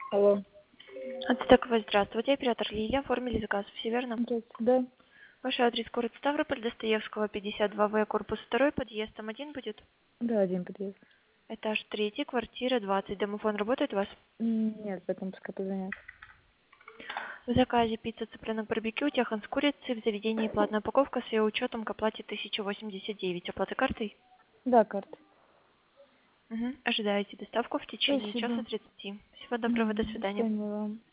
Алло. Ацтековой, здравствуйте. Оператор Лилия. Оформили заказ. Все верно? Здравствуйте. Да. Ваш адрес город Ставрополь, Достоевского, 52В, корпус 2, подъезд М1 будет? Да, один подъезд. Этаж 3, квартира 20. Домофон работает у вас? Нет, поэтому пускай позвонят. В заказе пицца, цыпленок, барбекю, техан с курицей, в заведении платная упаковка с ее учетом к оплате 1089. Оплата картой? Да, карта. Угу. Ожидаете доставку в течение часа Спасибо. 30. Всего доброго, до До свидания. свидания вам.